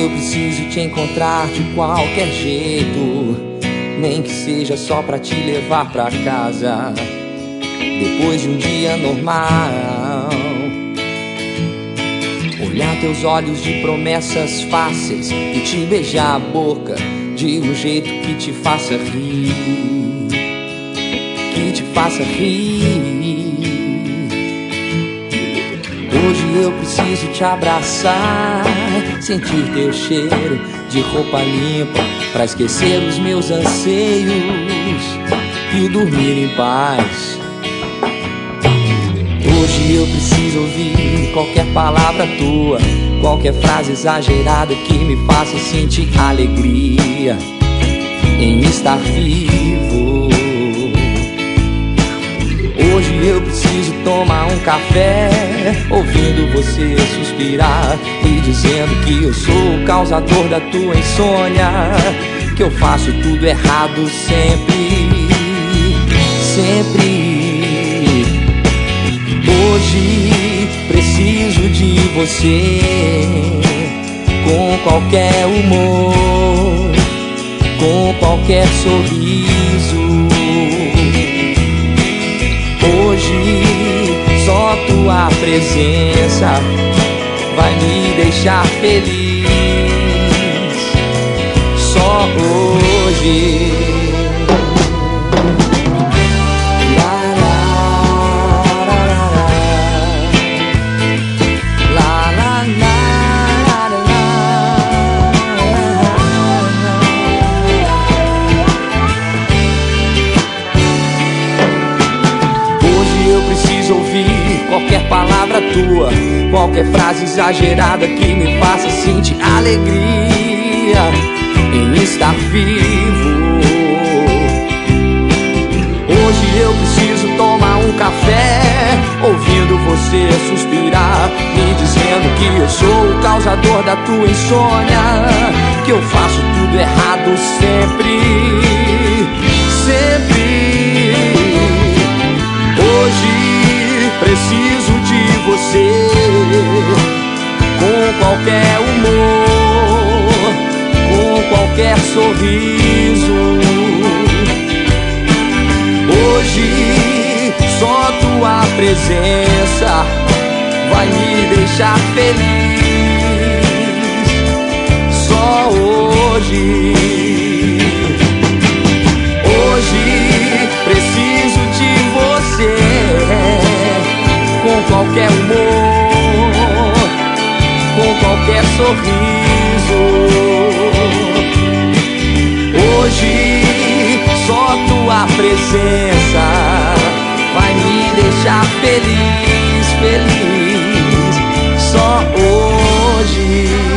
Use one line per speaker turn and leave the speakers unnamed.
eu preciso te encontrar de qualquer jeito, nem que seja só pra te levar pra casa depois de um dia normal. Olhar teus olhos de promessas fáceis e te beijar a boca de um jeito que te faça rir, que te faça rir. Hoje eu preciso te abraçar, sentir teu cheiro de roupa limpa pra esquecer os meus anseios e dormir em paz. Hoje eu preciso ouvir qualquer palavra tua, qualquer frase exagerada que me faça sentir alegria em estar vivo. Hoje eu preciso tomar um café, ouvindo você suspirar e dizendo que eu sou o causador da tua insônia, que eu faço tudo errado sempre, sempre. Hoje preciso de você, com qualquer humor, com qualquer sorriso. Hoje só tua presença vai me deixar feliz. Só hoje. Qualquer palavra tua, qualquer frase exagerada que me faça sentir alegria em estar vivo. Hoje eu preciso tomar um café, ouvindo você suspirar, me dizendo que eu sou o causador da tua insônia, que eu faço tudo errado sempre, sempre. Hoje preciso de você, com qualquer humor, com qualquer sorriso. Hoje só tua presença vai me deixar feliz. Só hoje. Hoje preciso de você, com qualquer humor, com qualquer sorriso. Hoje só tua presença vai me deixar feliz, feliz. Só hoje.